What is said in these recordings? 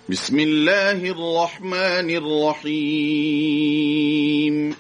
بسم الله الرحمن الرحيم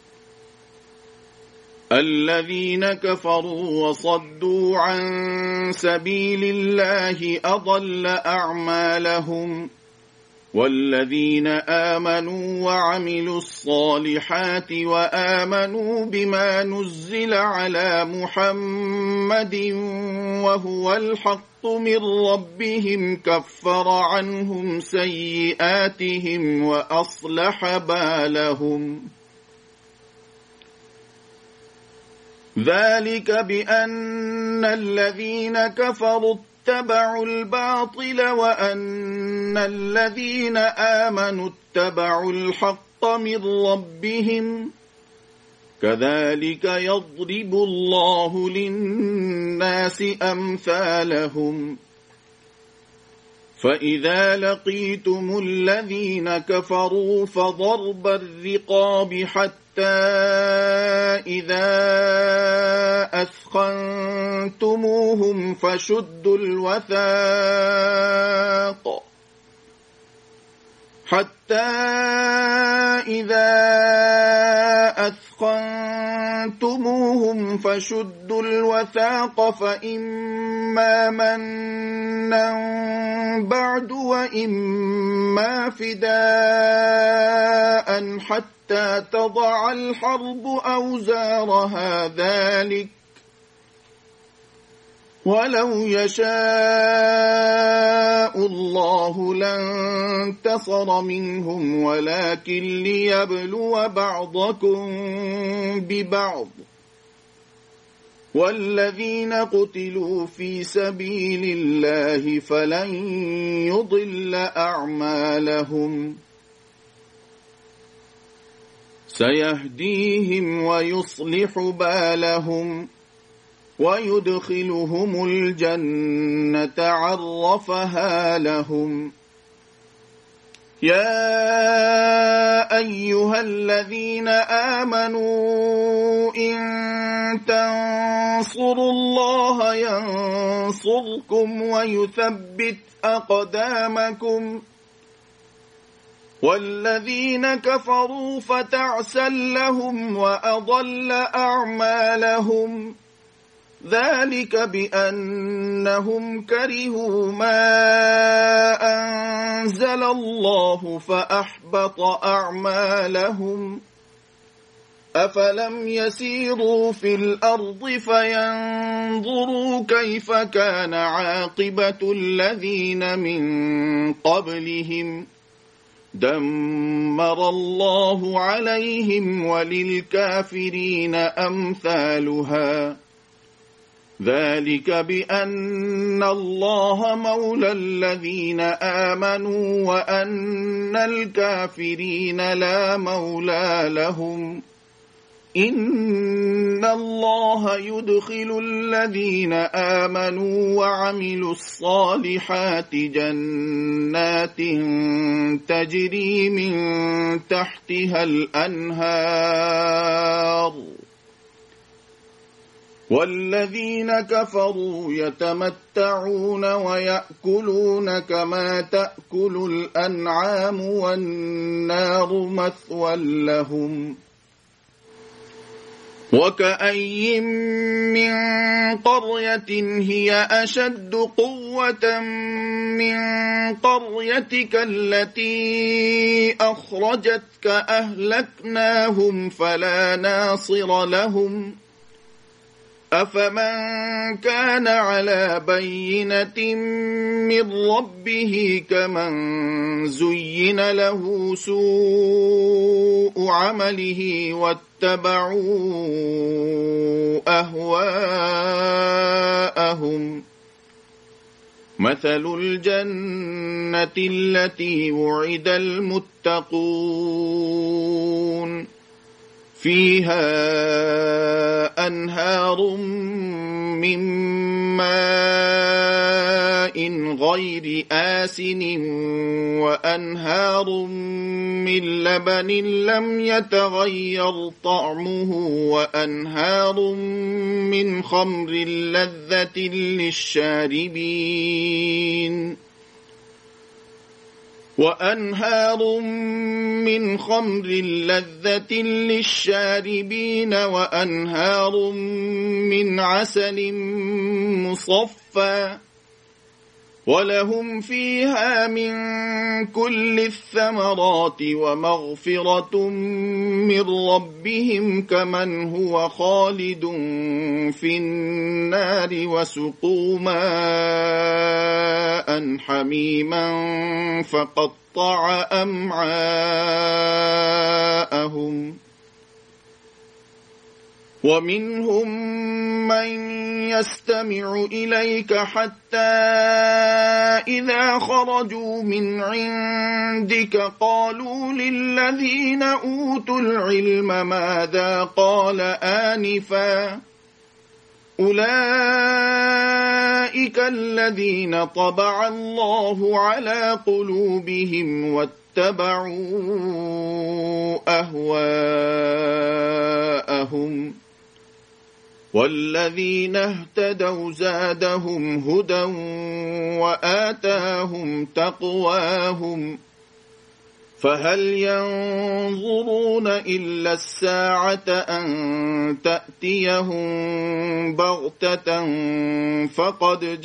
الذين كفروا وصدوا عن سبيل الله أضل أعمالهم والذين آمنوا وعملوا الصالحات وآمنوا بما نزل على محمد وهو الحق من ربهم كفر عنهم سيئاتهم وأصلح بالهم ذلك بأن الذين كفروا اتبعوا الباطل وأن الذين آمنوا اتبعوا الحق من ربهم كذلك يضرب الله للناس أمثالهم فإذا لقيتم الذين كفروا فضرب الرقاب حتى إذا أثخنتموهم فشدوا الوثاق فإما منا بعد وإما فداء حتى تضع الحرب أوزارها ذلك ولو يشاء الله لانتصر منهم ولكن ليبلو بعضكم ببعض والذين قتلوا في سبيل الله فلن يضل أعمالهم سيهديهم ويصلح بالهم ويدخلهم الجنة عرفها لهم يا أيها الذين آمنوا إن تنصروا الله ينصركم ويثبت أقدامكم والذين كفروا فتعسا لهم وأضل أعمالهم ذلك بأنهم كرهوا ما أنزل الله فأحبط أعمالهم أفلم يسيروا في الأرض فينظروا كيف كان عاقبة الذين من قبلهم دمر الله عليهم وللكافرين أمثالها ذلك بأن الله مولى الذين آمنوا وأن الكافرين لا مولى لهم إن الله يدخل الذين آمنوا وعملوا الصالحات جنات تجري من تحتها الأنهار والذين كفروا يتمتعون ويأكلون كما تأكل الأنعام والنار مثوى لهم وكأين من قرية هي أشد قوة من قريتك التي أخرجتك أهلكناهم فلا ناصر لهم أفمن كان على بينة من ربه كمن زين له سوء عمله واتبعوا أهواءهم مثل الجنة التي وعد المتقون فيها أنهار من ماء غير آسن وأنهار من لبن لم يتغير طعمه وأنهار من خمر لذة للشاربين وأنهار من خمر لذة للشاربين وأنهار من عسل مصفى ولهم فيها من كل الثمرات ومغفرة من ربهم كمن هو خالد في النار وسقوا ماء حميما فقطع أمعاءهم ومنهم من يستمع إليك حتى إذا خرجوا من عندك قالوا للذين أوتوا العلم ماذا قال آنفا أولئك الذين طبع الله على قلوبهم واتبعوا أهواءهم والذين اهتدوا زادهم هدى وآتاهم تقواهم فهل ينظرون إلا الساعة أن تأتيهم بغتة فقد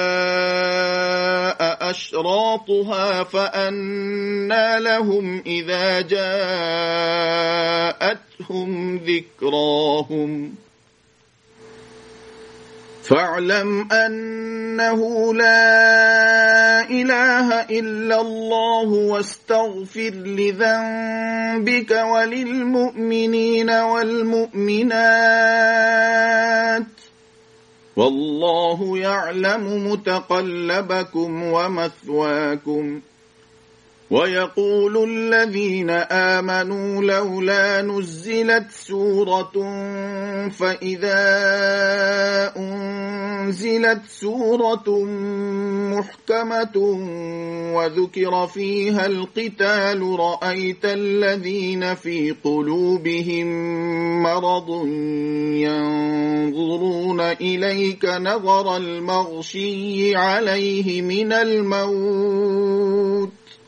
جاء أشراطها فأنى لهم إذا جاءتهم ذكراهم فاعلم أنه لا إله إلا الله واستغفر لذنبك وللمؤمنين والمؤمنات والله يعلم متقلبكم ومثواكم ويقول الذين آمنوا لولا نزلت سورة فإذا أنزلت سورة محكمة وذكر فيها القتال رأيت الذين في قلوبهم مرض ينظرون إليك نظر المغشي عليه من الموت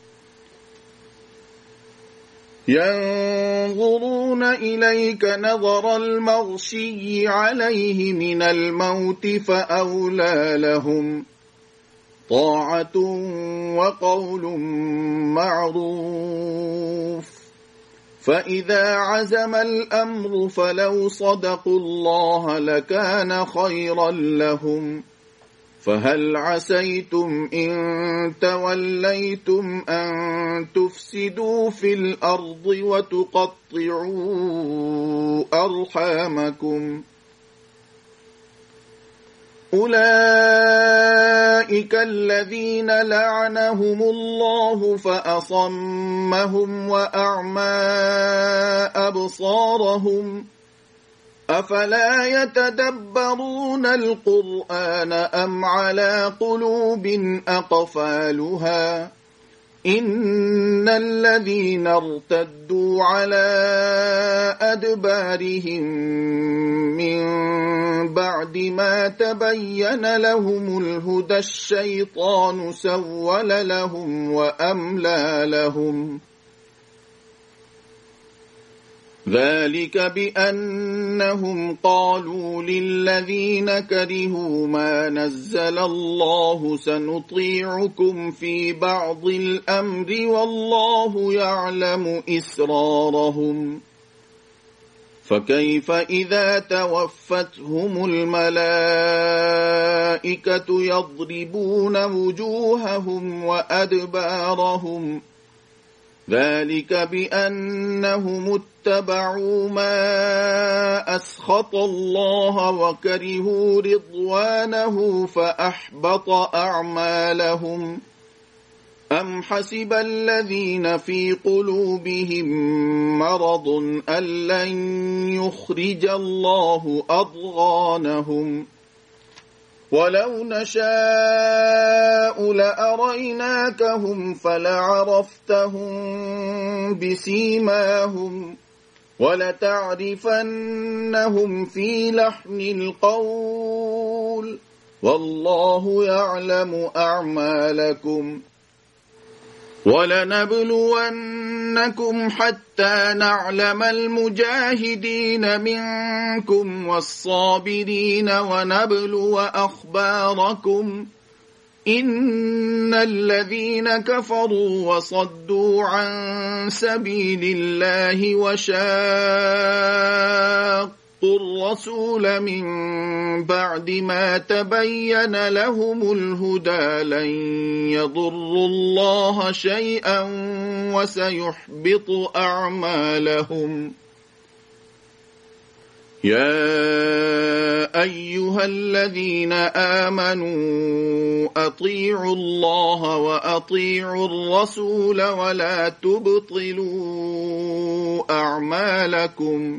ينظرون إليك نظر المغشي عليه من الموت فأولى لهم طاعة وقول معروف فإذا عزم الأمر فلو صدقوا الله لكان خيرا لهم فهل عسيتم إن توليتم أن تفسدوا في الأرض وتقطعوا أرحامكم أولئك الذين لعنهم الله فأصمهم وأعمى أبصارهم أفلا يتدبرون القرآن أم على قلوب أقفالها إن الذين ارتدوا على أدبارهم من بعد ما تبين لهم الهدى الشيطان سول لهم وأملى لهم ذلك بأنهم قالوا للذين كرهوا ما نزل الله سنطيعكم في بعض الأمر والله يعلم إسرارهم فكيف إذا توفتهم الملائكة يضربون وجوههم وأدبارهم ذلك بأنهم اتبعوا ما أسخط الله وكرهوا رضوانه فأحبط أعمالهم أم حسب الذين في قلوبهم مرض أن لن يخرج الله أضغانهم ولو نشاء لأريناكهم فلعرفتهم بسيماهم ولتعرفنهم في لحن القول والله يعلم أعمالكم وَلَنَبْلُوَنَّكُمْ حَتَّى نَعْلَمَ الْمُجَاهِدِينَ مِنكُمْ وَالصَّابِرِينَ وَنَبْلُوَ أَخْبَارَكُمْ إِنَّ الَّذِينَ كَفَرُوا وَصَدُّوا عَن سَبِيلِ اللَّهِ وَشَاقُّوا الرَّسُولَ مِن بَعْدِ مَا تَبَيَّنَ لَهُمُ الْهُدَى لَن يَضُرُّوا اللَّهَ شَيْئًا وَسَيُحْبِطُ أَعْمَالَهُمْ. يَا أَيُّهَا الَّذِينَ آمَنُوا أَطِيعُوا اللَّهَ وَأَطِيعُوا الرَّسُولَ وَلَا تُبْطِلُوا أَعْمَالَكُمْ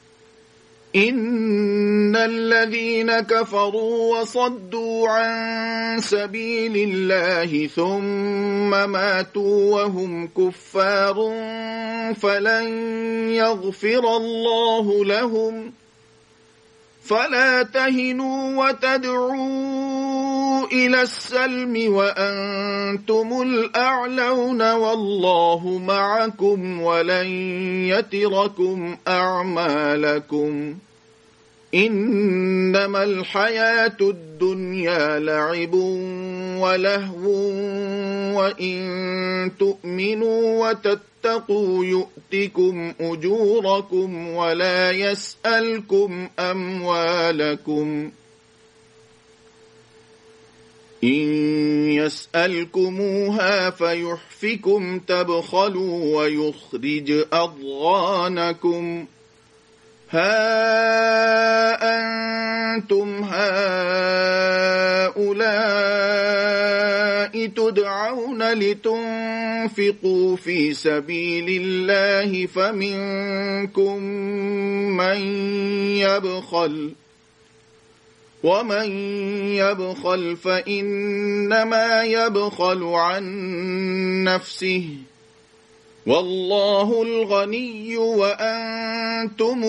إِنَّ الَّذِينَ كَفَرُوا وَصَدُّوا عَن سَبِيلِ اللَّهِ ثُمَّ مَاتُوا وَهُمْ كُفَّارٌ فَلَن يَغْفِرَ اللَّهُ لَهُمْ. فَلَا تَهِنُوا وَتَدْعُوا إِلَى السَّلْمِ وَأَنْتُمُ الْأَعْلَوْنَ وَاللَّهُ مَعَكُمْ وَلَن يَتِرَكُمْ أَعْمَالَكُمْ. إِنَّمَا الْحَيَاةُ الدُّنْيَا لَعِبٌ وَلَهْوٌ وَإِن تُؤْمِنُوا وَتَتَّقُوا يُؤْتِكُمْ أُجُورَكُمْ وَلَا يَسْأَلْكُمْ أَمْوَالَكُمْ. إِن يَسْأَلْكُمُوهَا فَيُحْفِكُمْ تَبْخَلُوا وَيُخْرِجْ أَضْغَانَكُمْ. هَا أَنْتُمْ هَؤُلَاءِ تُدْعَوْنَ لِتُنْفِقُوا فِي سَبِيلِ اللَّهِ فَمِنكُم مَّن يَبْخَلُ وَمَن يَبْخَلْ فَإِنَّمَا يَبْخَلُ عَن نَّفْسِهِ وَاللَّهُ الْغَنِيُّ وَأَنْتُمُ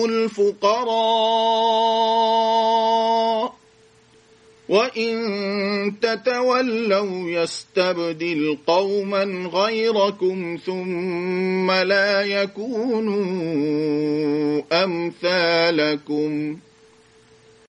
الْفُقَرَاءُ وَإِن تَتَوَلَّوْا يَسْتَبْدِلْ قَوْمًا غَيْرَكُمْ ثُمَّ لَا يَكُونُوا أَمْثَالَكُمْ.